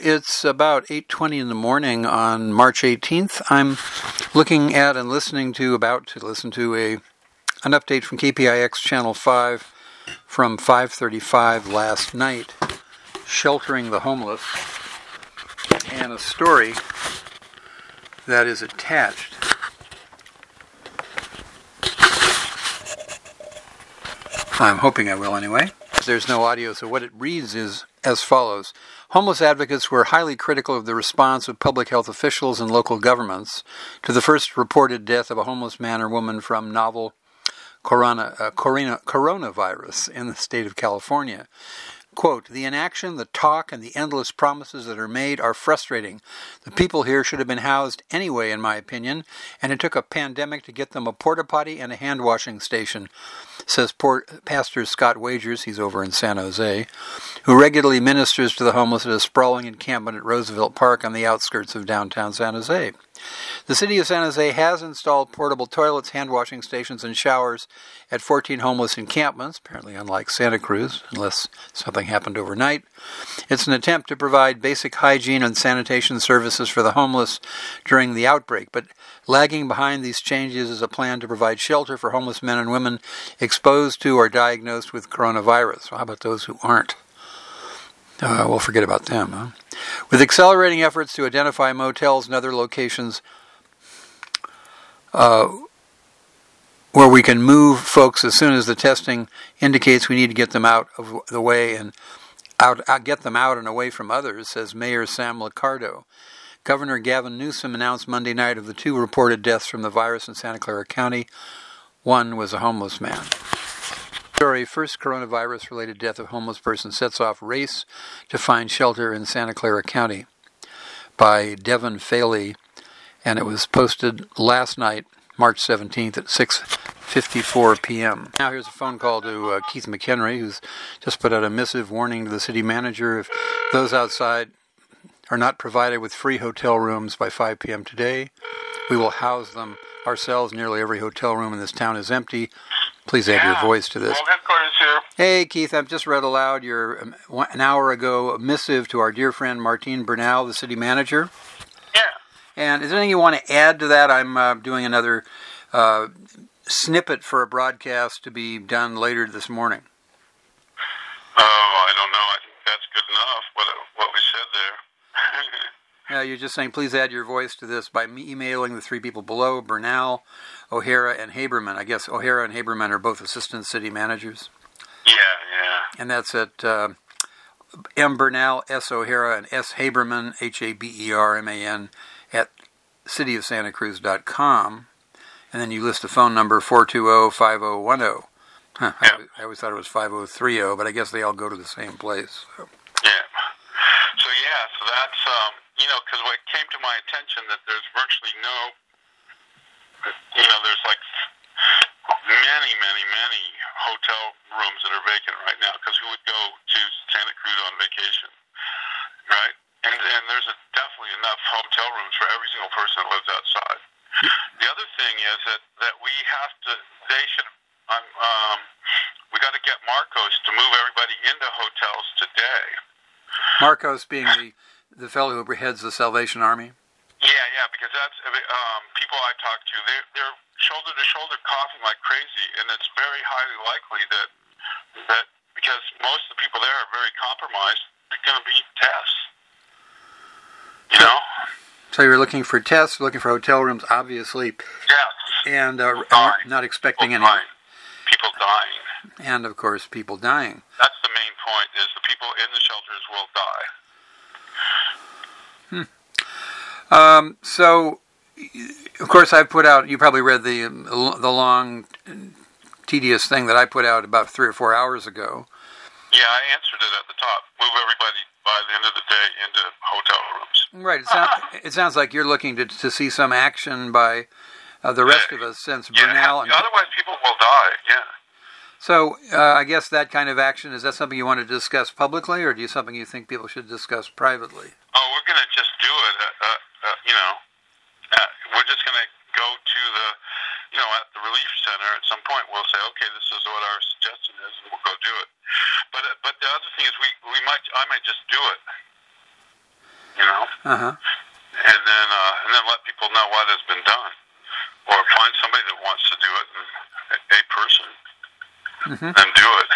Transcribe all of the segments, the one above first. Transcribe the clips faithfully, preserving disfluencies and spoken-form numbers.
It's about eight twenty in the morning on March eighteenth. I'm looking at and listening to, about to listen to a an update from K P I X Channel five from five thirty-five last night, sheltering the homeless, and a story that is attached. I'm hoping I will anyway. There's no audio, so what it reads is as follows. Homeless advocates were highly critical of the response of public health officials and local governments to the first reported death of a homeless man or woman from novel corona, uh, corona, coronavirus in the state of California. Quote, the inaction, the talk, and the endless promises that are made are frustrating. The people here should have been housed anyway, in my opinion, and it took a pandemic to get them a porta potty and a hand washing station, says Port- Pastor Scott Wagers, he's over in San Jose, who regularly ministers to the homeless at a sprawling encampment at Roosevelt Park on the outskirts of downtown San Jose. The city of San Jose has installed portable toilets, hand washing stations, and showers at fourteen homeless encampments, apparently unlike Santa Cruz, unless something happened overnight. It's an attempt to provide basic hygiene and sanitation services for the homeless during the outbreak, but lagging behind these changes is a plan to provide shelter for homeless men and women exposed to or diagnosed with coronavirus. Well, how about those who aren't? Uh, we'll forget about them. Huh? With accelerating efforts to identify motels and other locations uh, where we can move folks as soon as the testing indicates we need to get them out of the way and out, out get them out and away from others, says Mayor Sam Liccardo. Governor Gavin Newsom announced Monday night of the two reported deaths from the virus in Santa Clara County. One was a homeless man. Story, first coronavirus-related death of homeless person sets off race to find shelter in Santa Clara County by Devin Faley, and it was posted last night, March seventeenth at six fifty-four p.m. Now here's a phone call to uh, Keith McHenry, who's just put out a missive warning to the city manager. If those outside are not provided with free hotel rooms by five p.m. today, we will house them ourselves. Nearly every hotel room in this town is empty. Please add yeah. your voice to this. Well, headquarters here. Hey, Keith, I've just read aloud your, um, an hour ago, missive to our dear friend Martine Bernal, the city manager. Yeah. And is there anything you want to add to that? I'm uh, doing another uh, snippet for a broadcast to be done later this morning. Oh, I don't know. I think that's good enough, what, what we said there. Yeah, you're just saying, please add your voice to this by me emailing the three people below, Bernal, O'Hara, and Haberman. I guess O'Hara and Haberman are both assistant city managers. Yeah, yeah. And that's at uh, M. Bernal, S. O'Hara, and S. Haberman, H A B E R M A N, at city of santa cruz dot com. And then you list the phone number four two zero, five zero one zero. Huh, yep. I, I always thought it was five zero three zero, but I guess they all go to the same place. So. Yeah. So, yeah, so that's, um, you know, because what came to my attention that there's virtually no, you know, there's like many, many, many hotel rooms that are vacant right now, because who would go to Santa Cruz on vacation, right? And and there's a, definitely enough hotel rooms for every single person that lives outside. The other thing is that, that we have to, they should, um, um, we got to get Marcos to move everybody into hotels today. Marcos being the, the fellow who heads the Salvation Army? Yeah, yeah, because that's, um, people I talk to, they're, they're shoulder to shoulder coughing like crazy, and it's very highly likely that, that because most of the people there are very compromised, they're going to be tests. You know? So you're looking for tests, looking for hotel rooms, obviously. Yes. And uh, dying. not expecting people any. Dying. People dying. And, of course, people dying. That's the main point, is the people in the shelters will die. Hmm. Um, so, of course, I've put out, you probably read the the long, tedious thing that I put out about three or four hours ago. Yeah, I answered it at the top. Move everybody by the end of the day into hotel rooms. Right. It, sound, it sounds like you're looking to to see some action by uh, the rest yeah. of us since yeah, Bernal. And, otherwise, people will die, yeah. So, uh, I guess that kind of action, is that something you want to discuss publicly, or do you something you think people should discuss privately? Oh, we're going to just do it, uh, uh, uh, you know. Uh, we're just going to go to the, you know, at the relief center at some point. We'll say, okay, this is what our suggestion is, and we'll go do it. But uh, but the other thing is, we, we might I might just do it. know, Uh-huh. and then uh, and then let people know what has been done, or find somebody that wants to do it, and a person, Mm-hmm. and do it.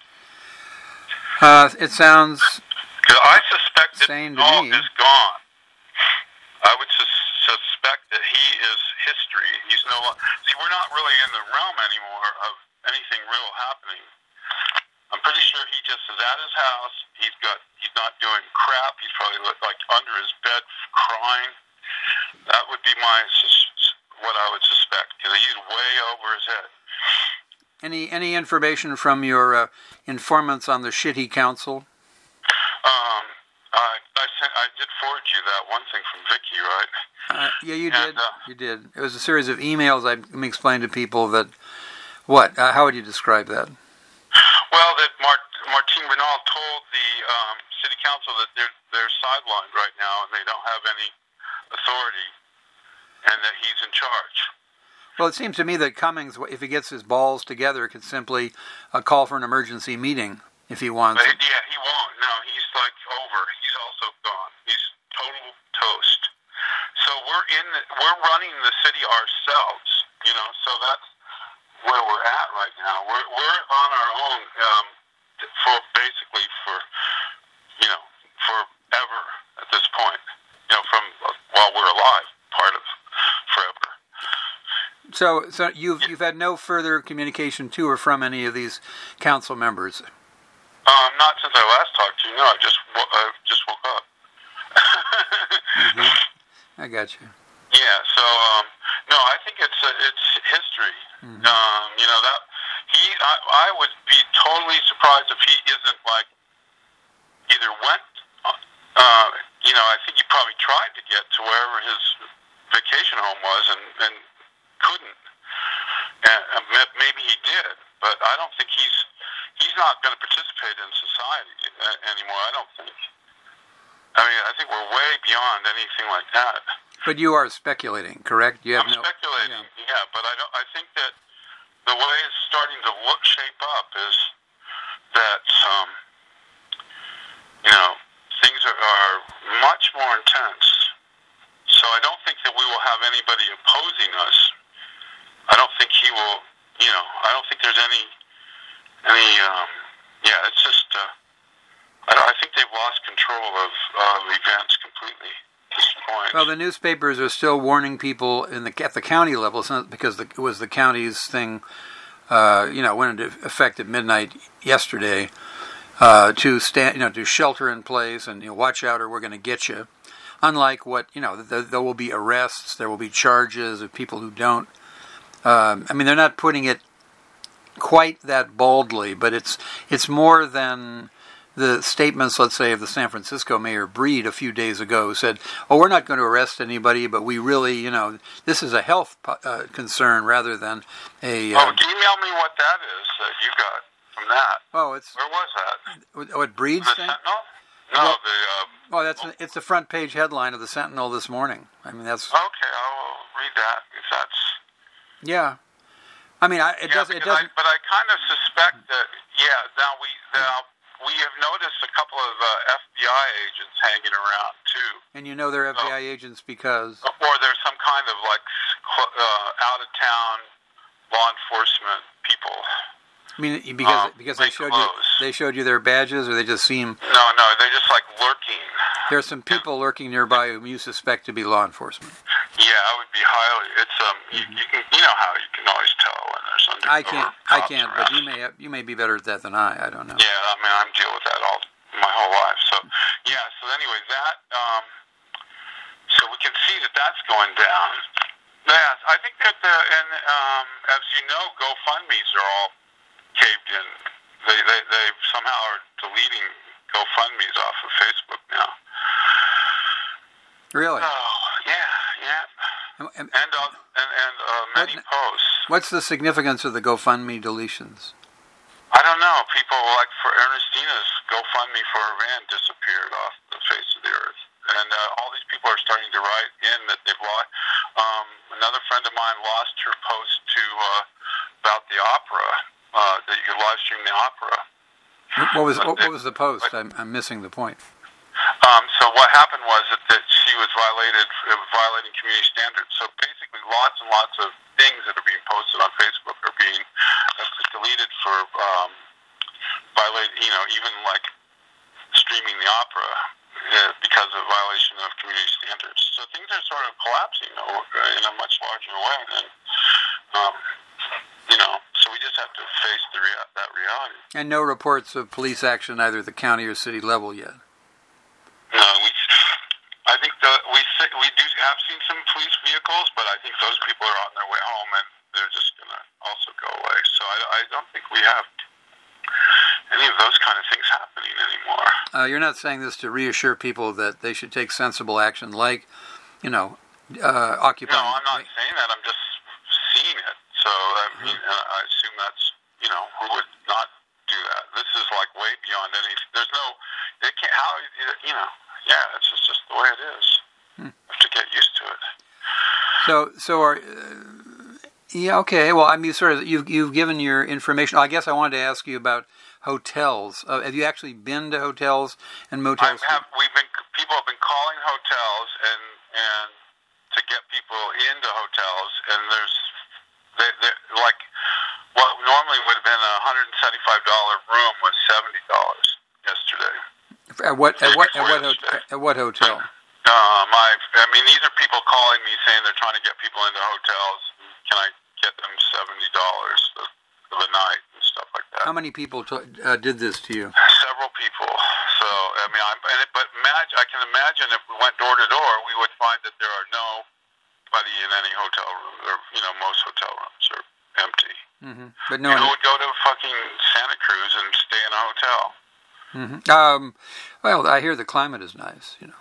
Uh, it sounds 'Cause I suspect that sane to Noel me. is gone. I would sus- suspect that he is history. He's no longer. See, we're not really in the realm anymore of anything real happening. I'm pretty sure he just is at his house. He's got. He's not doing crap. He's probably like under his bed crying. That would be my sus- what I would suspect, because he's way over his head. Any any information from your uh, informants on the Shitty Council? Um, I I, sent, I did forward you that one thing from Vicky, right? Uh, yeah, you And, did. uh, You did. It was a series of emails. I explained to people that what? Uh, how would you describe that? Well, that Mart- Martine Renal told the um, city council that they're they're sidelined right now and they don't have any authority, and that he's in charge. Well, it seems to me that Cummings, if he gets his balls together, could simply uh, call for an emergency meeting if he wants. But, yeah, he won't. No, he's like over. He's also gone. He's total toast. So we're in. The, we're running the city ourselves. You know. So that's where we're at right now. We're we're on our own. Um, for basically for you know forever at this point. You know, from uh, while we're alive, part of forever. So, so you've you've had no further communication to or from any of these council members. Um, not since I last talked to you. No, I just wo- I just woke up. Mm-hmm. I got you. Yeah. So um, no, I think it's uh, it's history. Mm-hmm. Um, you know that he. I, I would be totally surprised if he isn't like either went. Uh, you know, I think he probably tried to get to wherever his vacation home was and, and couldn't. And maybe he did, but I don't think he's he's not going to participate in society anymore. I don't think. I mean, I think we're way beyond anything like that. But you are speculating, correct? You have I'm no, speculating, yeah. yeah. But I don't. I think that the way it's starting to look shape up is that um, you know things are, are much more intense. So I don't think that we will have anybody opposing us. I don't think he will. You know, I don't think there's any any. Um, yeah, it's just. Uh, I, don't, I think they've lost control of uh, events completely at this point. Well, the newspapers are still warning people in the at the county level. It's not because the, it was the county's thing. Uh, you know, went into effect at midnight yesterday uh, to stand, you know, to shelter in place and you know, watch out or we're going to get you. Unlike what you know, there, there will be arrests, there will be charges of people who don't. Um, I mean, they're not putting it quite that boldly, but it's it's more than the statements, let's say, of the San Francisco Mayor Breed a few days ago, who said, "Oh, we're not going to arrest anybody, but we really, you know, this is a health uh, concern rather than a." Uh, oh, email me what that is that you got from that. Oh, it's where was that? What Breed's the thing? Sentinel? No, well, the. Uh, well, that's oh. It's the front page headline of the Sentinel this morning. I mean, that's okay. I'll read that if that's. Yeah, I mean, I, it yeah, doesn't. It doesn't. I, but I kind of suspect that. Yeah. Now we now we have noticed a couple of uh, F B I agents hanging around too. And you know they're F B I so, agents because. Or there's some kind of like uh, out of town law enforcement people. I mean, because um, because they showed clothes. you they showed you their badges, or they just seem. No, no, they're just like lurking. There's some people lurking nearby whom you suspect to be law enforcement. Yeah, I would be highly. It's um, mm-hmm. you, you can you know how you can always tell when there's under. I can't, I can't, around. But you may have, you may be better at that than I. I don't know. Yeah, I mean, I'm dealing with that all my whole life. So yeah, so anyway, that um, so we can see that that's going down. Yeah, I think that the and um, as you know, GoFundMe's are all caved in. They they they somehow are deleting GoFundMe's off of Facebook now. Really? Oh yeah, yeah. And and uh, and, and uh, many what, posts. What's the significance of the GoFundMe deletions? I don't know. People like for Ernestina's GoFundMe for her van disappeared off the face of the earth, and uh, all these people are starting to write in that they've lost. Um, another friend of mine lost her post to uh, about the opera. Uh, that you could live stream the opera. What was what, what was the post? I'm I'm missing the point. Um, Um, so what happened was that, that she was violated, uh, violating community standards. So basically, lots and lots of things that are being posted on Facebook are being uh, deleted for um, violate. You know, even like streaming the opera uh, because of violation of community standards. So things are sort of collapsing in a much larger way. And um, you know, so we just have to face the rea- that reality. And no reports of police action either at the county or city level yet. No, we. I think the, we we do have seen some police vehicles, but I think those people are on their way home, and they're just going to also go away. So I, I don't think we have any of those kind of things happening anymore. Uh, you're not saying this to reassure people that they should take sensible action, like, you know, uh, occupying. No, I'm not saying that. I'm just seeing it. So I mean, uh, I assume that's, you know, who would not do that? This is like way beyond any. There's no. It can't. How you know? Yeah, it's just, just the way it is. Hmm. You have to get used to it. So, so are. Uh, yeah. Okay. Well, I mean, sort of. You've you've given your information. I guess I wanted to ask you about hotels. Uh, have you actually been to hotels and motels? I have. We've been. People have been calling hotels and and to get people into hotels, and there's. They, like what normally would have been a one hundred seventy-five dollars room was seventy dollars yesterday. At what at what at what, ho- at what hotel? Uh, my, I mean, these are people calling me saying they're trying to get people into hotels. Can I get them seventy dollars for the night and stuff like that? How many people t- uh, did this to you? Several people. So I mean, I'm, but imagine, I can imagine if we went door to door, we would find that there are no. In any hotel room, or you know, most hotel rooms are empty. Mm-hmm. But no, people would go to fucking Santa Cruz and stay in a hotel. Mm-hmm. Um, well, I hear the climate is nice, you know.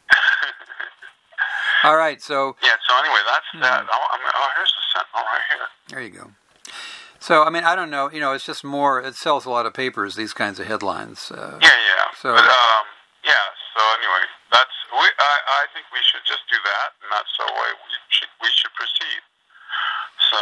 All right, so yeah. So anyway, that's mm-hmm. that. Oh, I'm, oh, here's the Sentinel right here. There you go. So I mean, I don't know. You know, it's just more. It sells a lot of papers. These kinds of headlines. Uh, yeah, yeah. So but, um, yeah. So anyway, that's we. I, I think we should just do that, and that's the way we should we should proceed. So.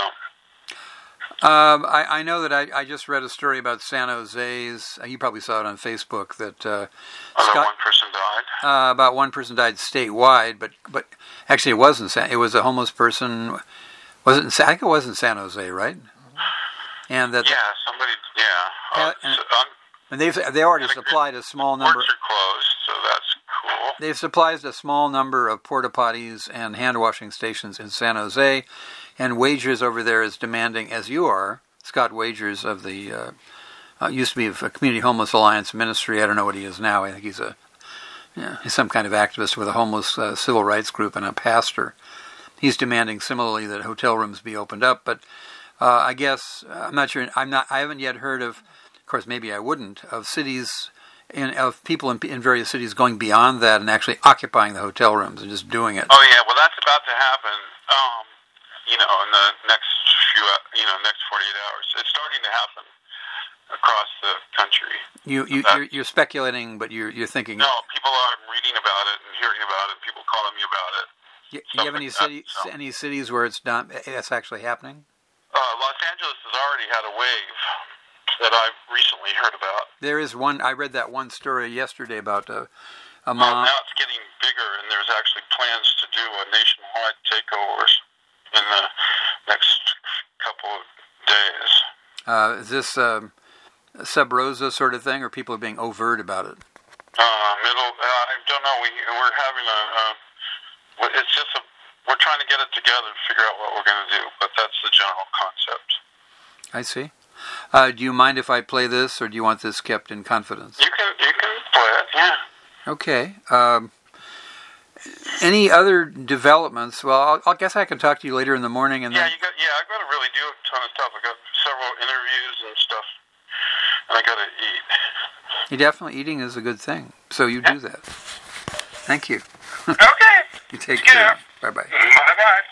Um, I, I know that I, I just read a story about San Jose's. Uh, you probably saw it on Facebook that uh, oh, Scott, one person died. Uh, about one person died statewide, but but actually it wasn't. San, it was a homeless person. Was it? In, I think it was in San Jose, right? And that yeah, somebody yeah. Uh, uh, and, so, um, and they've they already supplied a small number. Works are closed, so that's cool. They've supplied a small number of porta potties and hand washing stations in San Jose. And Wagers over there is demanding, as you are, Scott Wagers of the, uh, uh, used to be of a Community Homeless Alliance Ministry. I don't know what he is now. I think he's a, yeah, he's some kind of activist with a homeless uh, civil rights group and a pastor. He's demanding similarly that hotel rooms be opened up. But uh, I guess I'm not sure. I'm not. I haven't yet heard of. Of course, maybe I wouldn't of cities. In, of people in, in various cities going beyond that and actually occupying the hotel rooms and just doing it. Oh yeah, well that's about to happen. Um, You know, in the next few, you know, next forty-eight hours, it's starting to happen across the country. You, you, you're, you're speculating, but you're, you're thinking. No, people are reading about it and hearing about it. People calling me about it. You, you have any like cities, so. any cities where it's done? It's actually happening. Uh, Los Angeles has already had a wave that I've recently heard about. There is one. I read that one story yesterday about a, a mom. Well, now it's getting bigger, and there's actually plans to do a nationwide takeovers in the next couple of days. Uh, is this um, a Sub Rosa sort of thing, or people are being overt about it? Uh, middle, uh, I don't know. We we're having a. Uh, it's just a. We're trying to get it together to figure out what we're going to do, but that's the general concept. I see. Uh, do you mind if I play this, or do you want this kept in confidence? You can you can play it. Yeah. Okay. Um, Any other developments? Well, I'll, I guess I can talk to you later in the morning. And yeah, then... you got. Yeah, I got to really do a ton of stuff. I got several interviews and stuff, and I got to eat. You definitely eating is a good thing. So you yeah. do that. Thank you. Okay. You take care. Bye bye. Bye bye.